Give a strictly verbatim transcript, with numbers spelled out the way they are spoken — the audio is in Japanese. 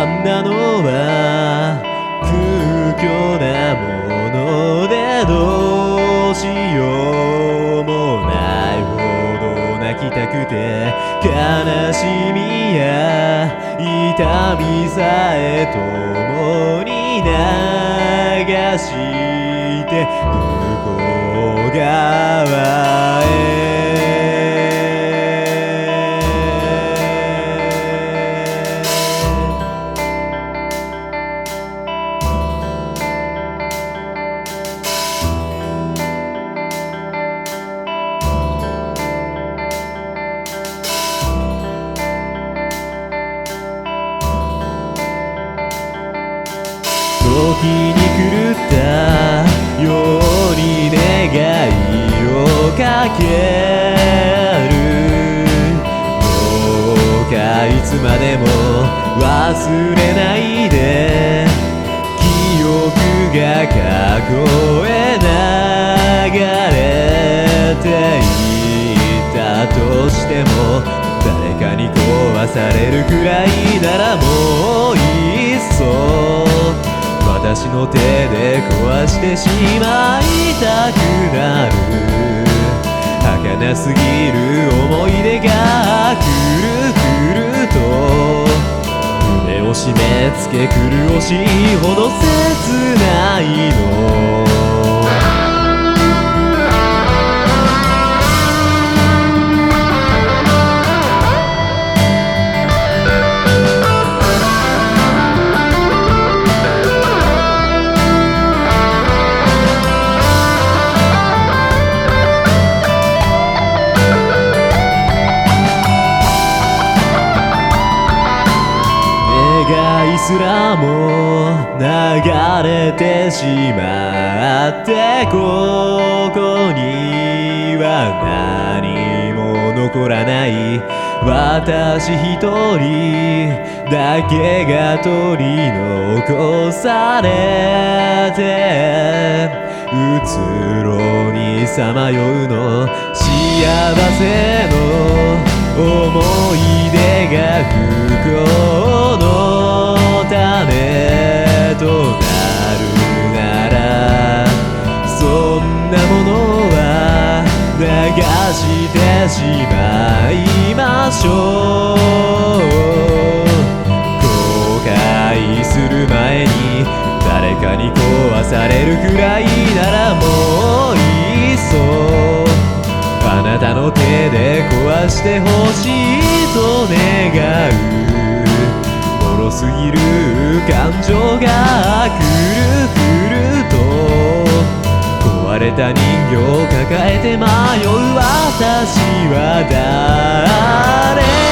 んだのは空虚なものでどうしようもないほど泣きたくて悲しみや痛みさえ共に流して向こう側へ時に狂ったように願いをかけるどうかいつまでも忘れないで記憶が過去へ流れていったとしても誰かに壊されるくらいならもういっそ私の手で壊してしまいたくなる儚すぎる思い出がくるくると胸を締め付け苦しいほど切ないの願いすらも流れてしまってここには何も残らない私一人だけが取り残されてうつろにさまようの幸せの思い出が不幸の種となるならそんなものは流してしまいましょう後悔する前に誰かに壊されるくらいならもういっそあなたの手で壊してほしいと願う脆すぎる感情がくるくると壊れた人形を抱えて迷う私は誰